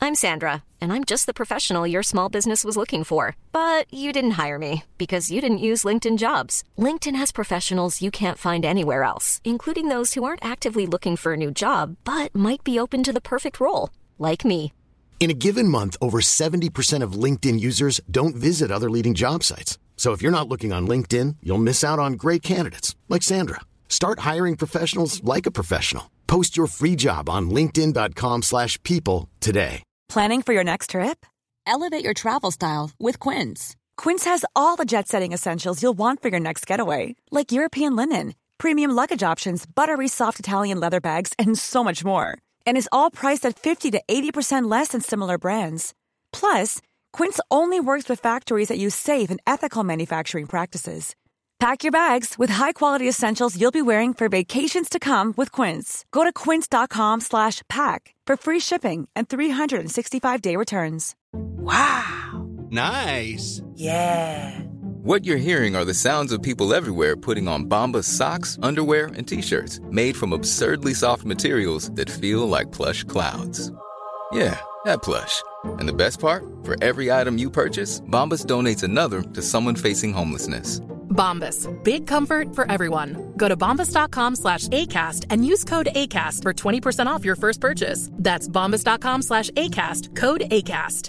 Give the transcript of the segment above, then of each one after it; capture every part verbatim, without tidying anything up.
I'm Sandra, and I'm just the professional your small business was looking for. But you didn't hire me because you didn't use LinkedIn Jobs. LinkedIn has professionals you can't find anywhere else, including those who aren't actively looking for a new job, but might be open to the perfect role, like me. In a given month, over seventy percent of LinkedIn users don't visit other leading job sites. So if you're not looking on LinkedIn, you'll miss out on great candidates like Sandra. Start hiring professionals like a professional. Post your free job on linkedin dot com slash people today. Planning for your next trip? Elevate your travel style with Quince. Quince has all the jet-setting essentials you'll want for your next getaway, like European linen, premium luggage options, buttery soft Italian leather bags, and so much more. And is all priced at fifty to eighty percent less than similar brands. Plus, Quince only works with factories that use safe and ethical manufacturing practices. Pack your bags with high-quality essentials you'll be wearing for vacations to come with Quince. Go to quince.com slash pack for free shipping and three sixty-five day returns. Wow. Nice. Yeah. What you're hearing are the sounds of people everywhere putting on Bombas socks, underwear, and T-shirts made from absurdly soft materials that feel like plush clouds. Yeah, that plush. And the best part? For every item you purchase, Bombas donates another to someone facing homelessness. Bombas. Big comfort for everyone. Go to bombas.com slash ACAST and use code ACAST for twenty percent off your first purchase. That's bombas.com slash ACAST. Code ACAST.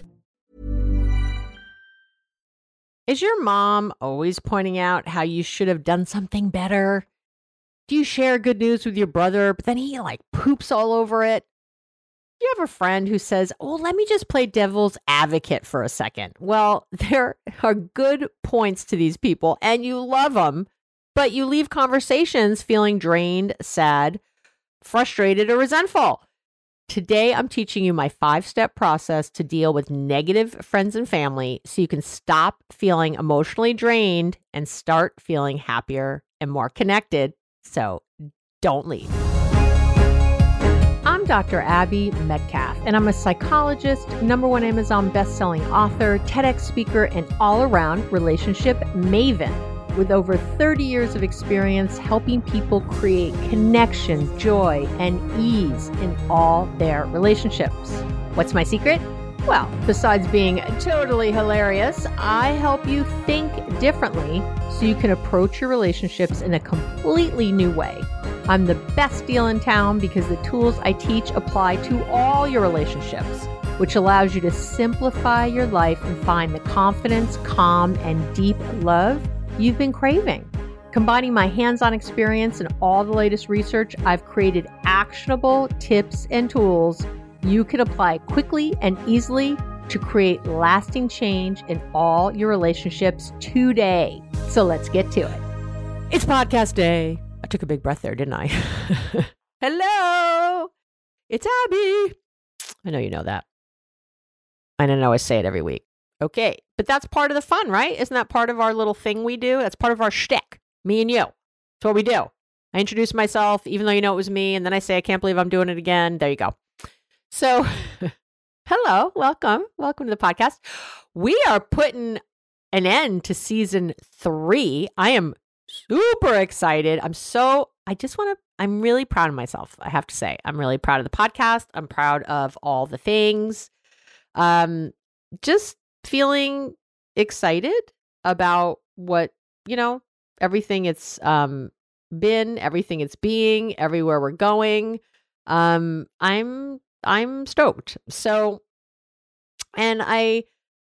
Is your mom always pointing out how you should have done something better? Do you share good news with your brother, but then he like poops all over it? Do you have a friend who says, oh, let me just play devil's advocate for a second? Well, there are good points to these people and you love them, but you leave conversations feeling drained, sad, frustrated, or resentful. Today, I'm teaching you my five-step process to deal with negative friends and family so you can stop feeling emotionally drained and start feeling happier and more connected. So don't leave. I'm Doctor Abby Metcalf, and I'm a psychologist, number one Amazon best-selling author, TEDx speaker, and all-around relationship maven with over thirty years of experience helping people create connection, joy, and ease in all their relationships. What's my secret? Well, besides being totally hilarious, I help you think differently so you can approach your relationships in a completely new way. I'm the best deal in town because the tools I teach apply to all your relationships, which allows you to simplify your life and find the confidence, calm, and deep love you've been craving. Combining my hands-on experience and all the latest research, I've created actionable tips and tools you can apply quickly and easily to create lasting change in all your relationships today. So let's get to it. It's podcast day. I took a big breath there, didn't I? Hello, it's Abby. I know you know that. I don't always say it every week. Okay, but that's part of the fun, right? Isn't that part of our little thing we do? That's part of our shtick, me and you. That's what we do. I introduce myself, even though you know it was me, and then I say, I can't believe I'm doing it again. There you go. So, hello, welcome. Welcome to the podcast. We are putting an end to season three. I am super excited. I'm so, I just want to, I'm really proud of myself, I have to say. I'm really proud of the podcast. I'm proud of all the things. Um, just feeling excited about what, you know, everything it's um, been, everything it's being, everywhere we're going. Um, I'm, I'm stoked. So, and I,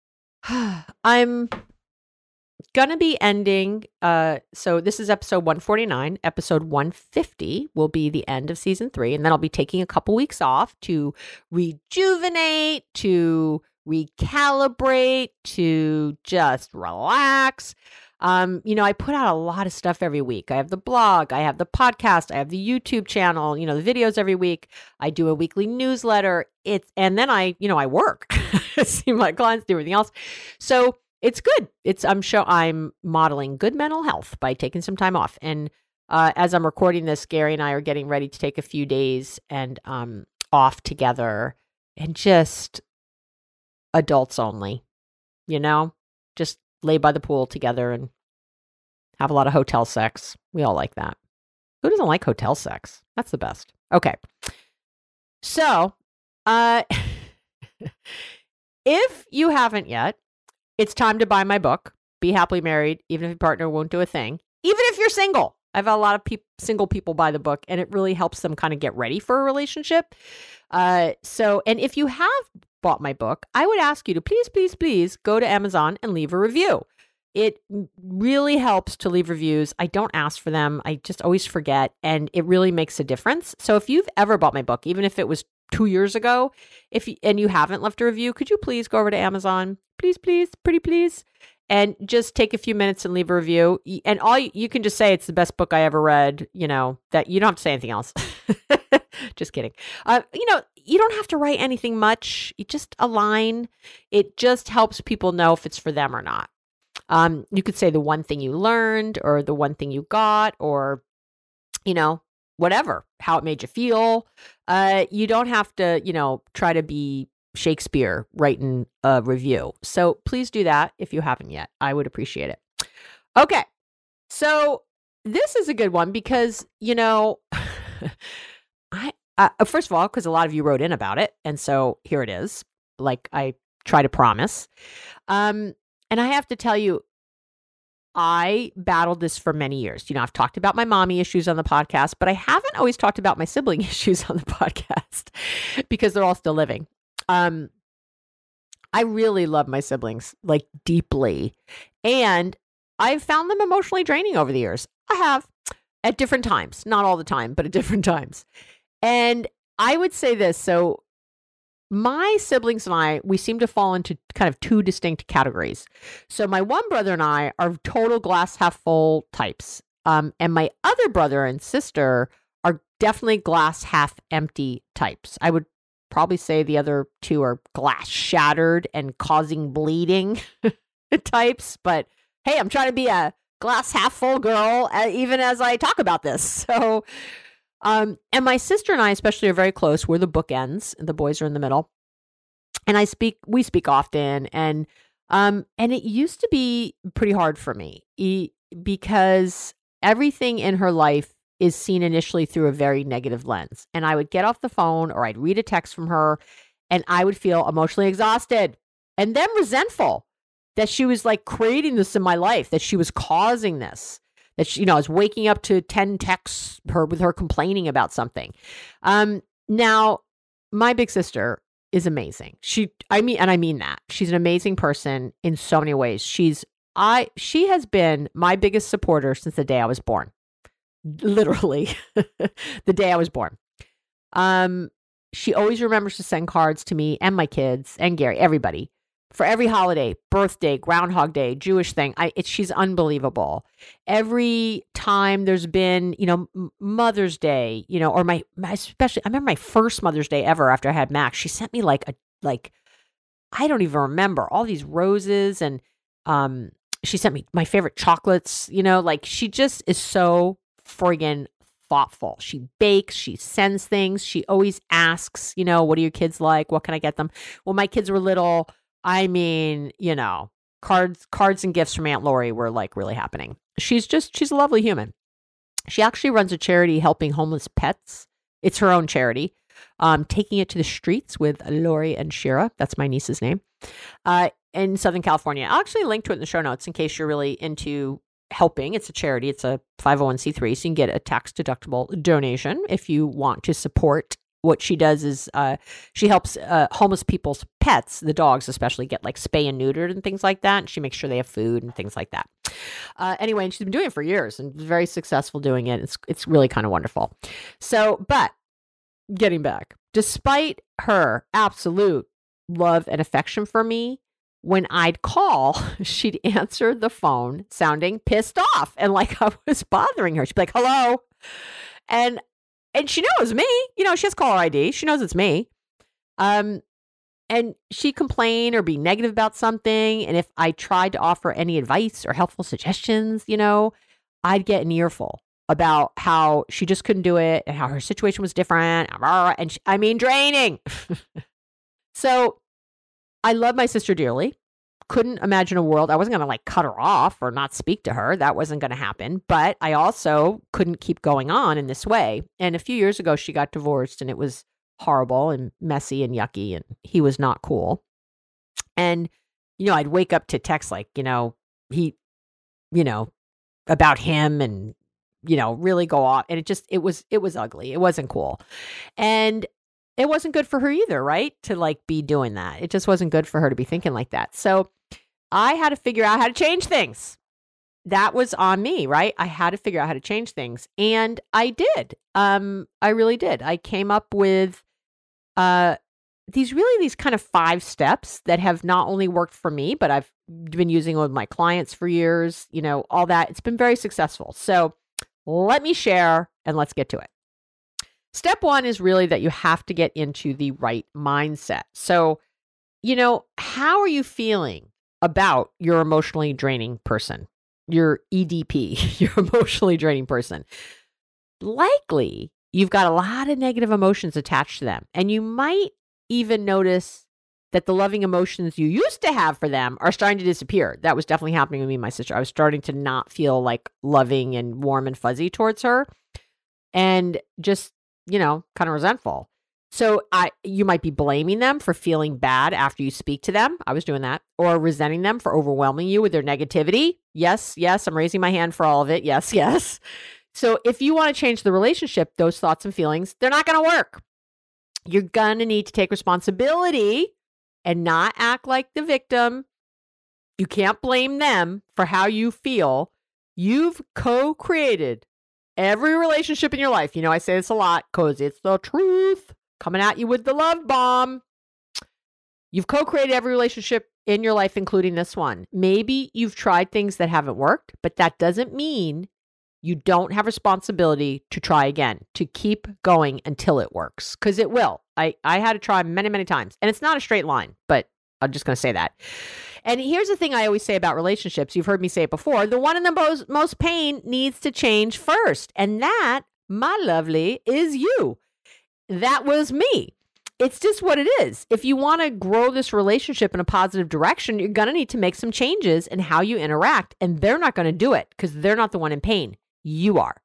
I'm going to be ending. Uh, so this is episode one forty-nine. Episode one fifty will be the end of season three. And then I'll be taking a couple weeks off to rejuvenate, to recalibrate, to just relax. Um, you know, I put out a lot of stuff every week. I have the blog, I have the podcast, I have the YouTube channel, you know, the videos every week. I do a weekly newsletter. It's, and then I, you know, I work, see my clients, do everything else. So it's good. It's, I'm sure I'm modeling good mental health by taking some time off. And, uh, as I'm recording this, Gary and I are getting ready to take a few days and, um, off together and just adults only, you know, just lay by the pool together and have a lot of hotel sex. We all like that. Who doesn't like hotel sex? That's the best. Okay. So, uh, if you haven't yet, it's time to buy my book, Be Happily Married, Even If Your Partner Won't Do a Thing. Even if you're single. I've had a lot of pe- single people buy the book, and it really helps them kind of get ready for a relationship. Uh, so, and if you have bought my book, I would ask you to please, please, please go to Amazon and leave a review. It really helps to leave reviews. I don't ask for them. I just always forget, and it really makes a difference. So if you've ever bought my book, even if it was two years ago, if you, and you haven't left a review, could you please go over to Amazon? Please, please, pretty please. And just take a few minutes and leave a review. And all you, you can just say it's the best book I ever read, you know, that you don't have to say anything else. Just kidding. Uh, you know, you don't have to write anything much. You just a line. It just helps people know if it's for them or not. Um, you could say the one thing you learned or the one thing you got or, you know, whatever, how it made you feel. Uh, you don't have to, you know, try to be Shakespeare writing a review. So please do that if you haven't yet. I would appreciate it. Okay. So this is a good one because, you know, I, uh, first of all, because a lot of you wrote in about it. And so here it is, like I try to promise. Um, and I have to tell you, I battled this for many years. You know, I've talked about my mommy issues on the podcast, but I haven't always talked about my sibling issues on the podcast because they're all still living. Um, I really love my siblings, like deeply. And I've found them emotionally draining over the years. I have at different times, not all the time, but at different times. And I would say this. So my siblings and I, we seem to fall into kind of two distinct categories. So my one brother and I are total glass half full types. Um, and my other brother and sister are definitely glass half empty types. I would probably say the other two are glass shattered and causing bleeding types. But hey, I'm trying to be a glass half full girl, uh, even as I talk about this. So, um, and my sister and I especially are very close. We're the bookends, and the boys are in the middle. And I speak, we speak often, and um, and it used to be pretty hard for me e- because everything in her life is seen initially through a very negative lens. And I would get off the phone or I'd read a text from her and I would feel emotionally exhausted and then resentful that she was like creating this in my life, that she was causing this, that she, you know, I was waking up to ten texts her with her complaining about something. Um, now, my big sister is amazing. She, I mean, and I mean that. She's an amazing person in so many ways. She's, I, she has been my biggest supporter since the day I was born. Literally the day I was born. Um, she always remembers to send cards to me and my kids and Gary, everybody, for every holiday, birthday, Groundhog Day, Jewish thing. I, it, she's unbelievable. Every time there's been, you know, M- Mother's Day, you know, or my, my, especially, I remember my first Mother's Day ever after I had Max. She sent me like a, like, I don't even remember, all these roses, and um, she sent me my favorite chocolates. You know, like she just is so friggin' thoughtful. She bakes, she sends things. She always asks, you know, what are your kids like? What can I get them? When my kids were little, I mean, you know, cards, cards and gifts from Aunt Lori were like really happening. She's just, she's a lovely human. She actually runs a charity helping homeless pets. It's her own charity. Um, taking it to the streets with Lori and Shira. That's my niece's name. Uh, in Southern California. I'll actually link to it in the show notes in case you're really into helping. It's a charity. It's a five oh one c three. So you can get a tax deductible donation if you want to support. What she does is uh, she helps uh, homeless people's pets, the dogs especially, get like spay and neutered and things like that. And she makes sure they have food and things like that. Uh, anyway, and she's been doing it for years and very successful doing it. It's it's really kind of wonderful. So, but getting back, despite her absolute love and affection for me, when I'd call, she'd answer the phone sounding pissed off and like I was bothering her. She'd be like, hello. And and she knows me. You know, she has caller I D. She knows it's me. Um, and she'd complain or be negative about something. And if I tried to offer any advice or helpful suggestions, you know, I'd get an earful about how she just couldn't do it and how her situation was different. And she, I mean, draining. So I love my sister dearly. Couldn't imagine a world. I wasn't going to like cut her off or not speak to her. That wasn't going to happen. But I also couldn't keep going on in this way. And a few years ago, she got divorced and it was horrible and messy and yucky. And he was not cool. And, you know, I'd wake up to texts like, you know, he, you know, about him and, you know, really go off. And it just, it was, it was ugly. It wasn't cool. And it wasn't good for her either, right? To like be doing that. It just wasn't good for her to be thinking like that. So I had to figure out how to change things. That was on me, right? I had to figure out how to change things. And I did. Um, I really did. I came up with uh, these really, these kind of five steps that have not only worked for me, but I've been using with my clients for years, you know, all that. It's been very successful. So let me share and let's get to it. Step one is really that you have to get into the right mindset. So, you know, how are you feeling about your emotionally draining person, your E D P, your emotionally draining person? Likely, you've got a lot of negative emotions attached to them. And you might even notice that the loving emotions you used to have for them are starting to disappear. That was definitely happening with me and my sister. I was starting to not feel like loving and warm and fuzzy towards her and just, you know, kind of resentful. So I, you might be blaming them for feeling bad after you speak to them. I was doing that. Or resenting them for overwhelming you with their negativity. Yes, yes, I'm raising my hand for all of it. Yes, yes. So if you want to change the relationship, those thoughts and feelings, they're not going to work. You're going to need to take responsibility and not act like the victim. You can't blame them for how you feel. You've co-created every relationship in your life. You know, I say this a lot because it's the truth. Coming at you with the love bomb. You've co-created every relationship in your life, including this one. Maybe you've tried things that haven't worked, but that doesn't mean you don't have responsibility to try again, to keep going until it works, because it will. I, I had to try many, many times, and it's not a straight line, but I'm just going to say that. And here's the thing I always say about relationships. You've heard me say it before. The one in the most, most pain needs to change first. And that, my lovely, is you. That was me. It's just what it is. If you want to grow this relationship in a positive direction, you're going to need to make some changes in how you interact. And they're not going to do it because they're not the one in pain. You are.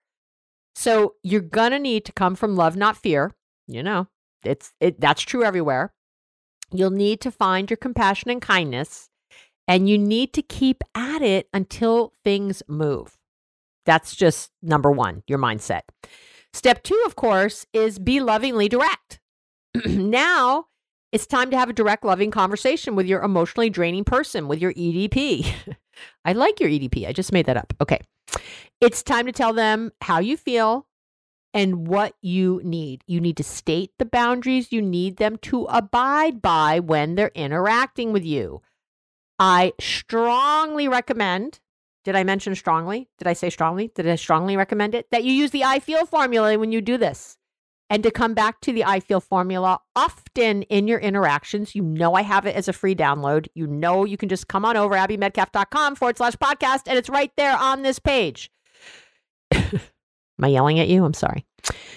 So you're going to need to come from love, not fear. You know, it's it. That's true everywhere. You'll need to find your compassion and kindness, and you need to keep at it until things move. That's just number one, your mindset. Step two, of course, is be lovingly direct. Now it's time to have a direct, loving conversation with your emotionally draining person, with your E D P. I like your E D P. I just made that up. Okay. It's time to tell them how you feel and what you need. You need to state the boundaries you need them to abide by when they're interacting with you. I strongly recommend, did I mention strongly? Did I say strongly? Did I strongly recommend it? That you use the I feel formula when you do this. And to come back to the I feel formula often in your interactions. You know I have it as a free download. You know you can just come on over, abbymedcalf.com forward slash podcast, and it's right there on this page. Am I yelling at you? I'm sorry.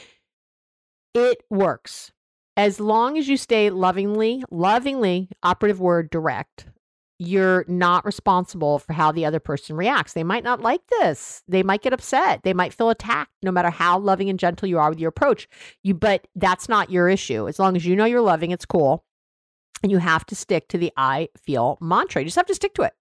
It works. As long as you stay lovingly, lovingly, operative word, direct, you're not responsible for how the other person reacts. They might not like this. They might get upset. They might feel attacked, no matter how loving and gentle you are with your approach. You, but that's not your issue. As long as you know you're loving, it's cool. And you have to stick to the I feel mantra. You just have to stick to it.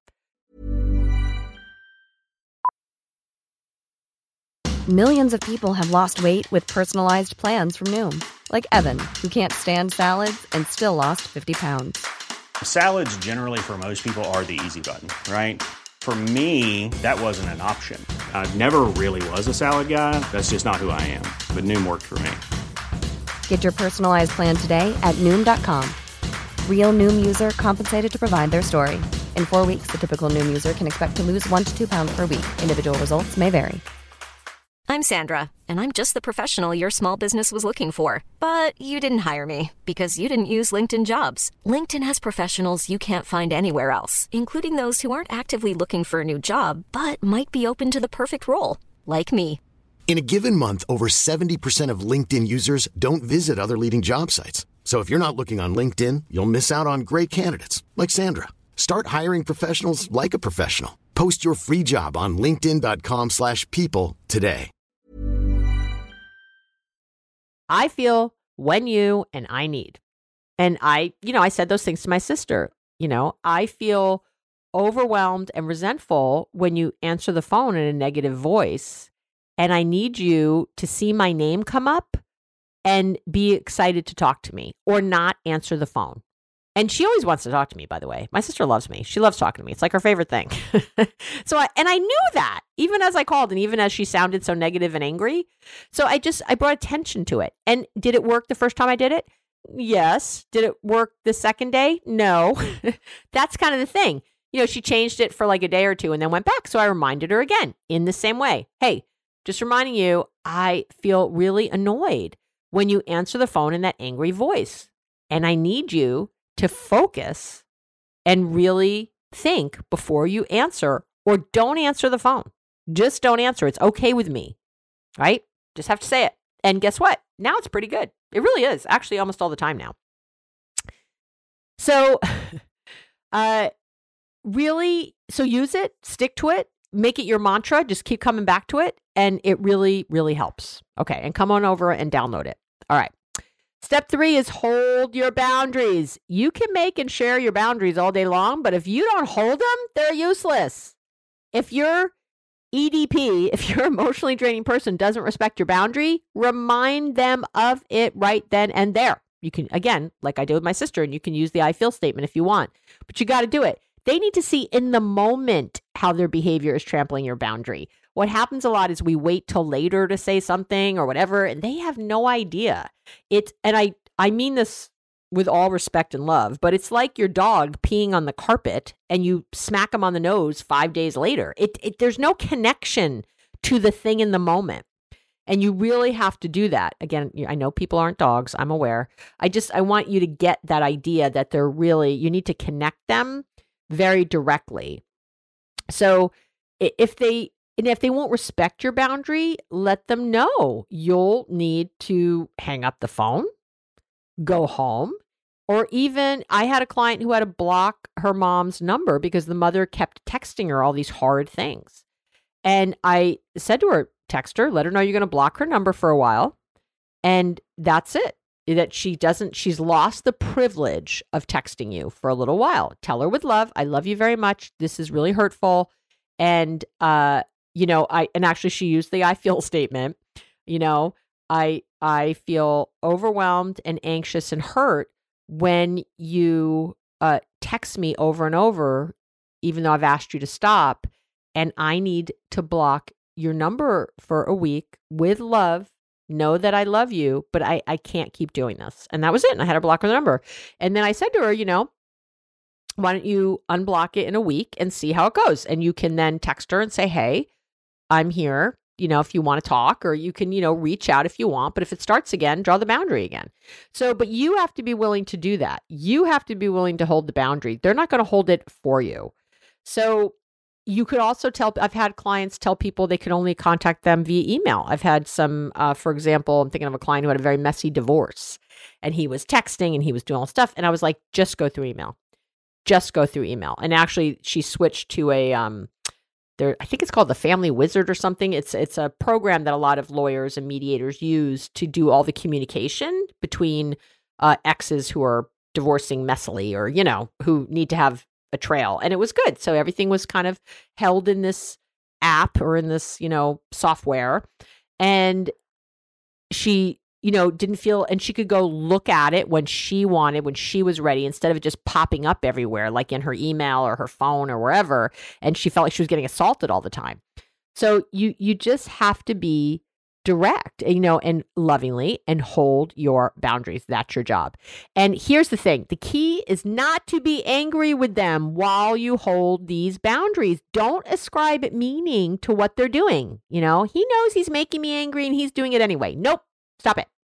Millions of people have lost weight with personalized plans from Noom. Like Evan, who can't stand salads and still lost fifty pounds. Salads generally for most people are the easy button, right? For me, that wasn't an option. I never really was a salad guy. That's just not who I am. But Noom worked for me. Get your personalized plan today at Noom dot com. Real Noom user compensated to provide their story. In four weeks, the typical Noom user can expect to lose one to two pounds per week. Individual results may vary. I'm Sandra, and I'm just the professional your small business was looking for. But you didn't hire me because you didn't use LinkedIn Jobs. LinkedIn has professionals you can't find anywhere else, including those who aren't actively looking for a new job, but might be open to the perfect role, like me. In a given month, over seventy percent of LinkedIn users don't visit other leading job sites. So if you're not looking on LinkedIn, you'll miss out on great candidates like Sandra. Start hiring professionals like a professional. Post your free job on linkedin dot com slash people today. I feel when you and I need. And I, you know, I said those things to my sister. You know, I feel overwhelmed and resentful when you answer the phone in a negative voice, and I need you to see my name come up and be excited to talk to me or not answer the phone. And she always wants to talk to me, by the way. My sister loves me. She loves talking to me. It's like her favorite thing. so I, and I knew that even as I called and even as she sounded so negative and angry. So I just, I brought attention to it. And did it work the first time I did it? Yes. Did it work the second day? No. That's kind of the thing. You know, she changed it for like a day or two and then went back. So I reminded her again in the same way. Hey, just reminding you, I feel really annoyed when you answer the phone in that angry voice. And I need you to focus and really think before you answer, or don't answer the phone. Just don't answer. It's okay with me, right? Just have to say it. And guess what? Now it's pretty good. It really is, actually almost all the time now. So uh, really, so use it, stick to it, make it your mantra, just keep coming back to it. And it really, really helps. Okay, and come on over and download it. All right. Step three is hold your boundaries. You can make and share your boundaries all day long, but if you don't hold them, they're useless. If your E D P, if your emotionally draining person doesn't respect your boundary, remind them of it right then and there. You can, again, like I did with my sister, and you can use the I feel statement if you want, but you got to do it. They need to see in the moment how their behavior is trampling your boundary. What happens a lot is we wait till later to say something or whatever, and they have no idea. It's, and I, I mean this with all respect and love, but it's like your dog peeing on the carpet and you smack him on the nose five days later. It, it there's no connection to the thing in the moment. And you really have to do that. Again, I know people aren't dogs. I'm aware. I just, I want you to get that idea that they're really, you need to connect them very directly. So if they, And if they won't respect your boundary, let them know. You'll need to hang up the phone, go home, or even I had a client who had to block her mom's number because the mother kept texting her all these horrid things. And I said to her, text her, let her know you're going to block her number for a while. And that's it. That she doesn't, she's lost the privilege of texting you for a little while. Tell her with love, I love you very much. This is really hurtful. And, uh, you know, I, and actually she used the I feel statement, you know, I, I feel overwhelmed and anxious and hurt when you uh, text me over and over, even though I've asked you to stop, and I need to block your number for a week with love. Know that I love you, but I, I can't keep doing this. And that was it. And I had to block her number. And then I said to her, you know, why don't you unblock it in a week and see how it goes? And you can then text her and say, hey, I'm here, you know, if you want to talk, or you can, you know, reach out if you want. But if it starts again, draw the boundary again. So, but you have to be willing to do that. You have to be willing to hold the boundary. They're not going to hold it for you. So you could also tell, I've had clients tell people they can only contact them via email. I've had some, uh, for example, I'm thinking of a client who had a very messy divorce, and he was texting and he was doing all stuff. And I was like, just go through email. Just go through email. And actually she switched to a, um, there, I think it's called the Family Wizard or something. It's it's a program that a lot of lawyers and mediators use to do all the communication between uh, exes who are divorcing messily, or, you know, who need to have a trail. And it was good. So everything was kind of held in this app or in this, you know, software. And she, you know, didn't feel, and she could go look at it when she wanted, when she was ready, instead of it just popping up everywhere, like in her email or her phone or wherever. And she felt like she was getting assaulted all the time. So you, you just have to be direct, you know, and lovingly, and hold your boundaries. That's your job. And here's the thing. The key is not to be angry with them while you hold these boundaries. Don't ascribe meaning to what they're doing. You know, he knows he's making me angry and he's doing it anyway. Nope. Stop it.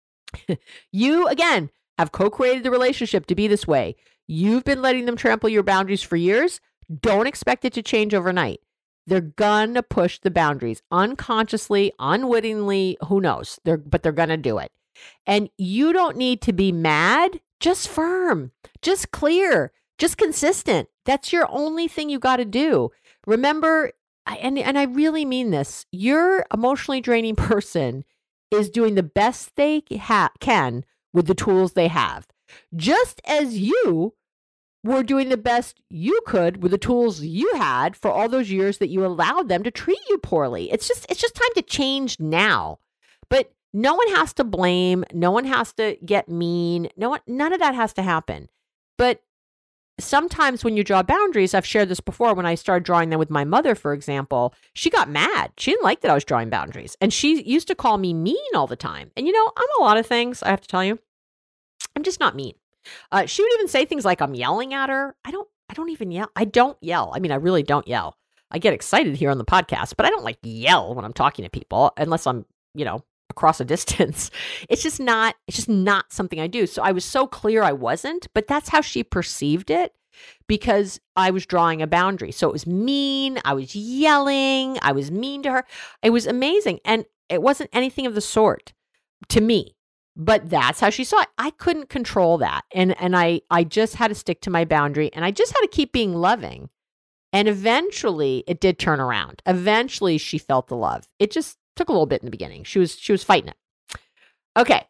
You, again, have co-created the relationship to be this way. You've been letting them trample your boundaries for years. Don't expect it to change overnight. They're gonna push the boundaries unconsciously, unwittingly, who knows? They're, but they're gonna do it. And you don't need to be mad, just firm, just clear, just consistent. That's your only thing you got to do. Remember, and, and I really mean this, your emotionally draining person is doing the best they ha- can with the tools they have. Just as you were doing the best you could with the tools you had for all those years that you allowed them to treat you poorly. It's just it's just time to change now. But no one has to blame. No one has to get mean. No one, none of that has to happen. But sometimes when you draw boundaries, I've shared this before, when I started drawing them with my mother, for example, she got mad. She didn't like that I was drawing boundaries. And she used to call me mean all the time. And you know, I'm a lot of things, I have to tell you. I'm just not mean. Uh, she would even say things like I'm yelling at her. I don't, I don't even yell. I don't yell. I mean, I really don't yell. I get excited here on the podcast, but I don't like yell when I'm talking to people unless I'm, you know, across a distance. It's just not, it's just not something I do. So I was so clear I wasn't, but that's how she perceived it because I was drawing a boundary. So it was mean. I was yelling. I was mean to her. It was amazing. And it wasn't anything of the sort to me. But that's how she saw it. I couldn't control that. And and I, I just had to stick to my boundary and I just had to keep being loving. And eventually it did turn around. Eventually she felt the love. It just took a little bit in the beginning. She was she was fighting it. Okay.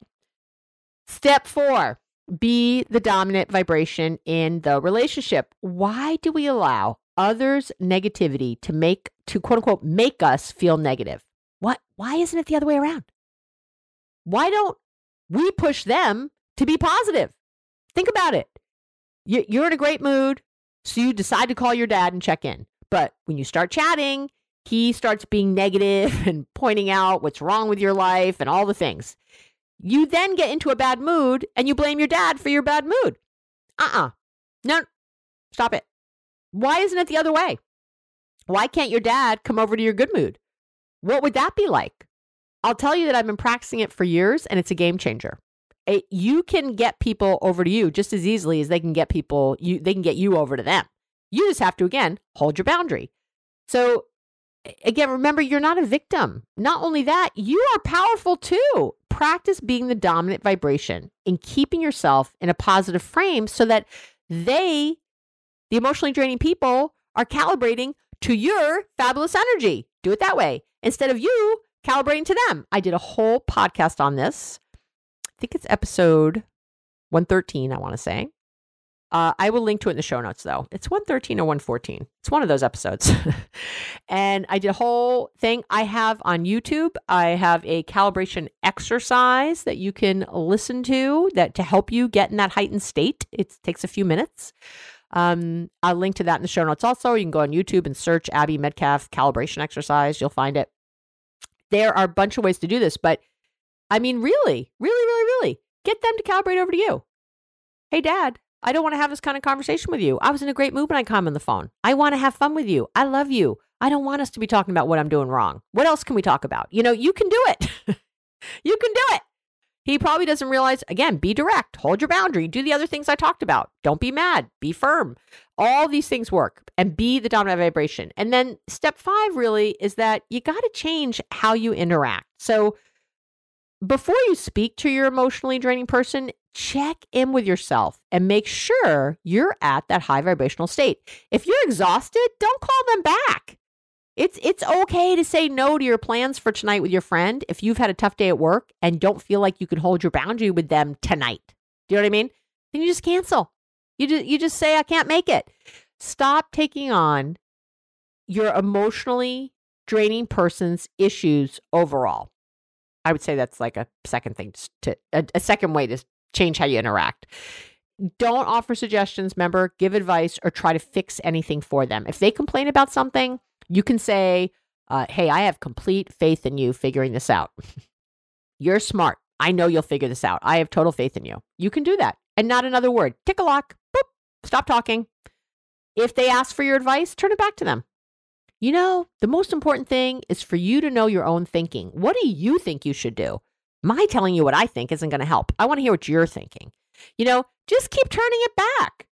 Step four, be the dominant vibration in the relationship. Why do we allow others' negativity to make to quote unquote make us feel negative? What why isn't it the other way around? Why don't we push them to be positive? Think about it. You're in a great mood, so you decide to call your dad and check in. But when you start chatting, he starts being negative and pointing out what's wrong with your life and all the things. You then get into a bad mood and you blame your dad for your bad mood. Uh-uh. No, stop it. Why isn't it the other way? Why can't your dad come over to your good mood? What would that be like? I'll tell you that I've been practicing it for years and it's a game changer. It, you can get people over to you just as easily as they can get people, you, they can get you over to them. You just have to, again, hold your boundary. So again, remember, you're not a victim. Not only that, you are powerful too. Practice being the dominant vibration and keeping yourself in a positive frame so that they, the emotionally draining people, are calibrating to your fabulous energy. Do it that way instead of you calibrating to them. I did a whole podcast on this. I think it's episode one thirteen, I want to say. Uh, I will link to it in the show notes, though. It's one thirteen or one fourteen. It's one of those episodes. And I did a whole thing I have on YouTube. I have a calibration exercise that you can listen to that to help you get in that heightened state. It takes a few minutes. Um, I'll link to that in the show notes also. You can go on YouTube and search Abby Medcalf calibration exercise. You'll find it. There are a bunch of ways to do this, but I mean, really, really, really, really get them to calibrate over to you. Hey, Dad, I don't want to have this kind of conversation with you. I was in a great mood when I come on the phone. I want to have fun with you. I love you. I don't want us to be talking about what I'm doing wrong. What else can we talk about? You know, you can do it. You can do it. He probably doesn't realize, again, be direct, hold your boundary, do the other things I talked about. Don't be mad, be firm. All these things work and be the dominant vibration. And then step five really is that you got to change how you interact. So before you speak to your emotionally draining person, check in with yourself and make sure you're at that high vibrational state. If you're exhausted, don't call them back. It's it's okay to say no to your plans for tonight with your friend if you've had a tough day at work and don't feel like you can hold your boundary with them tonight. Do you know what I mean? Then you just cancel. You just, you just say, I can't make it. Stop taking on your emotionally draining person's issues overall. I would say that's like a second thing to, a, a second way to change how you interact. Don't offer suggestions, remember, give advice or try to fix anything for them. If they complain about something, you can say, uh, hey, I have complete faith in you figuring this out. You're smart. I know you'll figure this out. I have total faith in you. You can do that. And not another word. Tick a lock. Boop. Stop talking. If they ask for your advice, turn it back to them. You know, the most important thing is for you to know your own thinking. What do you think you should do? My telling you what I think isn't going to help. I want to hear what you're thinking. You know, just keep turning it back.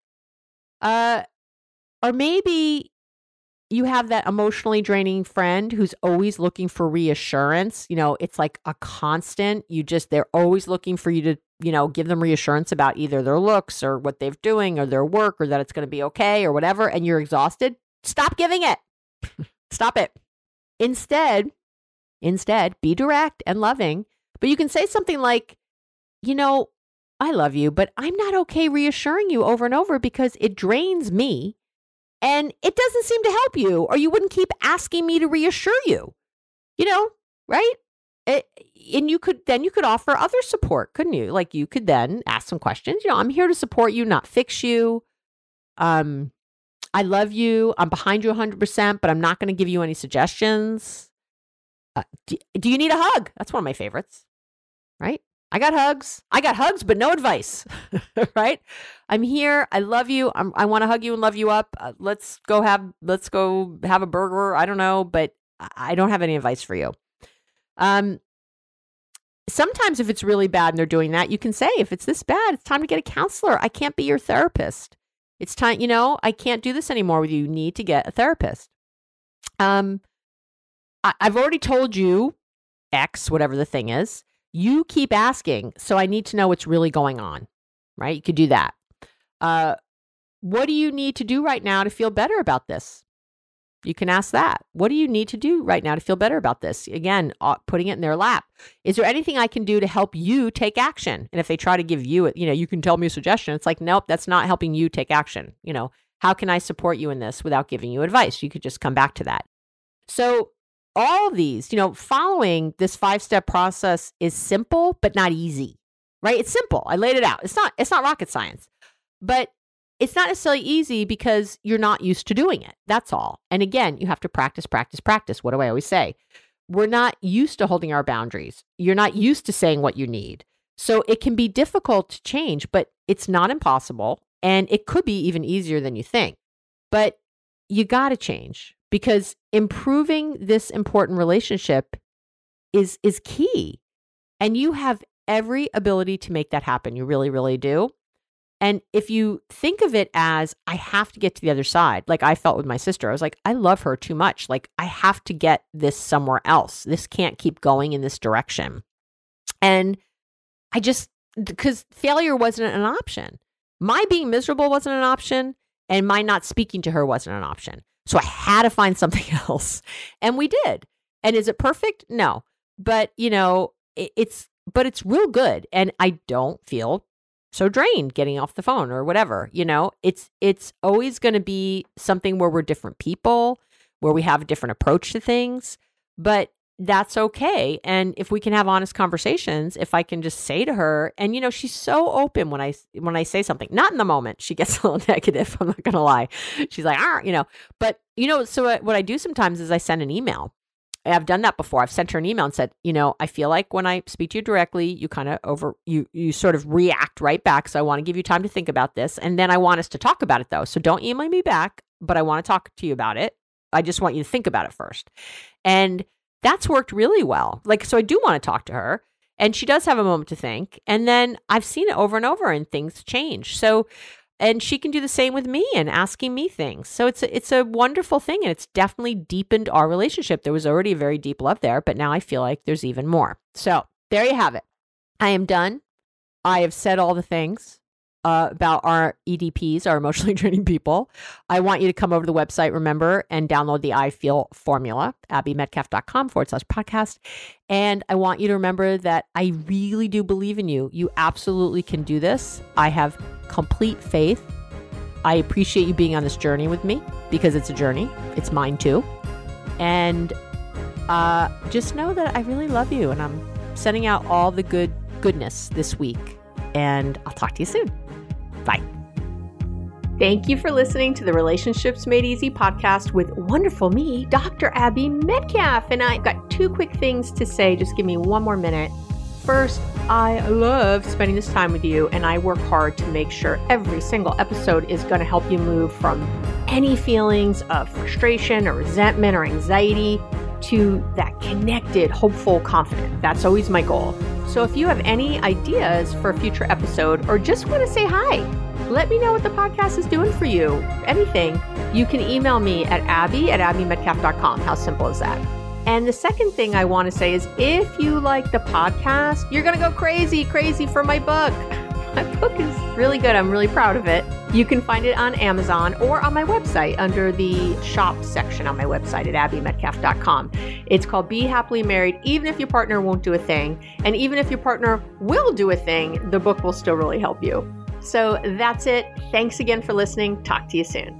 Uh, or maybe you have that emotionally draining friend who's always looking for reassurance. You know, it's like a constant. You just, they're always looking for you to, you know, give them reassurance about either their looks or what they're doing or their work or that it's going to be okay or whatever. And you're exhausted. Stop giving it. Stop it. Instead, instead, be direct and loving. But you can say something like, you know, I love you, but I'm not okay reassuring you over and over because it drains me and it doesn't seem to help you, or you wouldn't keep asking me to reassure you, you know, right? It, and you could, then you could offer other support, couldn't you? Like you could then ask some questions. You know, I'm here to support you, not fix you. Um, I love you. I'm behind you one hundred percent, but I'm not going to give you any suggestions. Uh, do, do you need a hug? That's one of my favorites, right? I got hugs. I got hugs, but no advice, right? I'm here. I love you. I'm, I want to hug you and love you up. Uh, let's go have, let's go have a burger. I don't know, but I don't have any advice for you. Um, sometimes if it's really bad and they're doing that, you can say, if it's this bad, it's time to get a counselor. I can't be your therapist. It's time, you know, I can't do this anymore with you. You need to get a therapist. Um, I, I've already told you X, whatever the thing is. You keep asking, so I need to know what's really going on, right? You could do that. Uh, what do you need to do right now to feel better about this? You can ask that. What do you need to do right now to feel better about this? Again, uh, putting it in their lap. Is there anything I can do to help you take action? And if they try to give you, you know, you can tell me a suggestion. It's like, nope, that's not helping you take action. You know, how can I support you in this without giving you advice? You could just come back to that. So all of these, you know, following this five-step process is simple, but not easy, right? It's simple. I laid it out. It's not, it's not rocket science, but it's not necessarily easy because you're not used to doing it. That's all. And again, you have to practice, practice, practice. What do I always say? We're not used to holding our boundaries. You're not used to saying what you need. So it can be difficult to change, but it's not impossible. And it could be even easier than you think. But you got to change, because improving this important relationship is, is key. And you have every ability to make that happen. You really, really do. And if you think of it as, I have to get to the other side, like I felt with my sister, I was like, I love her too much. Like, I have to get this somewhere else. This can't keep going in this direction. And I just, because failure wasn't an option. My being miserable wasn't an option, and my not speaking to her wasn't an option. So I had to find something else. And we did. And is it perfect? No. But, you know, it, it's, but it's real good. And I don't feel so drained getting off the phone or whatever. You know, it's, it's always going to be something where we're different people, where we have a different approach to things, but that's okay. And if we can have honest conversations, if I can just say to her, and, you know, she's so open when I, when I say something, not in the moment, she gets a little negative. I'm not going to lie. She's like, ah, you know, but, you know, so what I do sometimes is I send an email. I've done that before. I've sent her an email and said, you know, I feel like when I speak to you directly, you kind of over, you, you sort of react right back. So I want to give you time to think about this. And then I want us to talk about it though. So don't email me back, but I want to talk to you about it. I just want you to think about it first. And that's worked really well. Like, so I do want to talk to her, and she does have a moment to think. And then I've seen it over and over, and things change. So, and she can do the same with me and asking me things. So it's a, it's a wonderful thing, and it's definitely deepened our relationship. There was already a very deep love there, but now I feel like there's even more. So there you have it. I am done. I have said all the things uh, about our E D Ps, our emotionally draining people. I want you to come over to the website, remember, and download the I Feel formula, abbymetcalf.com forward slash podcast. And I want you to remember that I really do believe in you. You absolutely can do this. I have complete faith. I appreciate you being on this journey with me, because it's a journey. It's mine too. And uh, just know that I really love you, and I'm sending out all the good goodness this week. And I'll talk to you soon. Bye. Thank you for listening to the Relationships Made Easy podcast with wonderful me, Doctor Abby Metcalf. And I've got two quick things to say. Just give me one more minute. First, I love spending this time with you, and I work hard to make sure every single episode is going to help you move from any feelings of frustration or resentment or anxiety to that connected, hopeful, confident. That's always my goal. So if you have any ideas for a future episode, or just want to say hi, let me know what the podcast is doing for you. Anything, you can email me at abby at abby metcalf dot com. How simple is that? And the second thing I want to say is, if you like the podcast, you're going to go crazy, crazy for my book. My book is really good. I'm really proud of it. You can find it on Amazon or on my website under the shop section on my website at abby metcalf dot com. It's called Be Happily Married, even if your partner won't do a thing. And even if your partner will do a thing, the book will still really help you. So that's it. Thanks again for listening. Talk to you soon.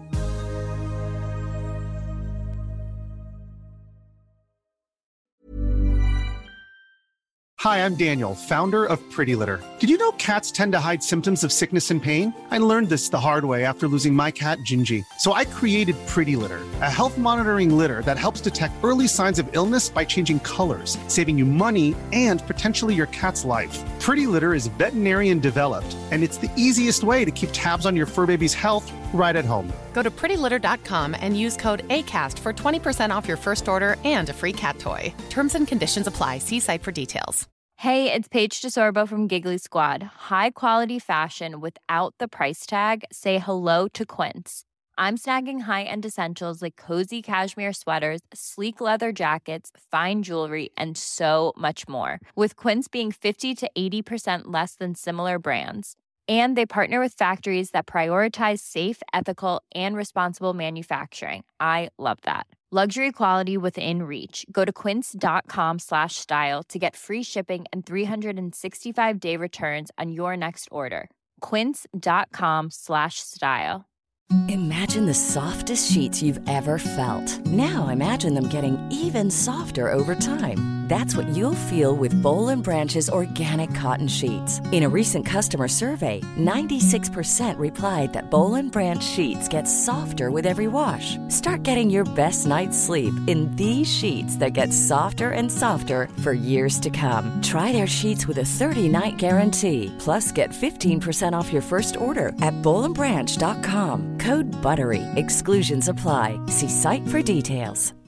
Hi, I'm Daniel, founder of Pretty Litter. Did you know cats tend to hide symptoms of sickness and pain? I learned this the hard way after losing my cat, Gingy. So I created Pretty Litter, a health monitoring litter that helps detect early signs of illness by changing colors, saving you money and potentially your cat's life. Pretty Litter is veterinarian developed, and it's the easiest way to keep tabs on your fur baby's health right at home. Go to pretty litter dot com and use code ACAST for twenty percent off your first order and a free cat toy. Terms and conditions apply. See site for details. Hey, it's Paige DeSorbo from Giggly Squad. High quality fashion without the price tag. Say hello to Quince. I'm snagging high-end essentials like cozy cashmere sweaters, sleek leather jackets, fine jewelry, and so much more. With Quince being fifty to eighty percent less than similar brands. And they partner with factories that prioritize safe, ethical, and responsible manufacturing. I love that. Luxury quality within reach. Go to quince.com slash style to get free shipping and three sixty-five day returns on your next order. Quince.com slash style. Imagine the softest sheets you've ever felt. Now imagine them getting even softer over time. That's what you'll feel with Boll and Branch's organic cotton sheets. In a recent customer survey, ninety-six percent replied that Boll and Branch sheets get softer with every wash. Start getting your best night's sleep in these sheets that get softer and softer for years to come. Try their sheets with a thirty-night guarantee. Plus, get fifteen percent off your first order at boll and branch dot com. Code BUTTERY. Exclusions apply. See site for details.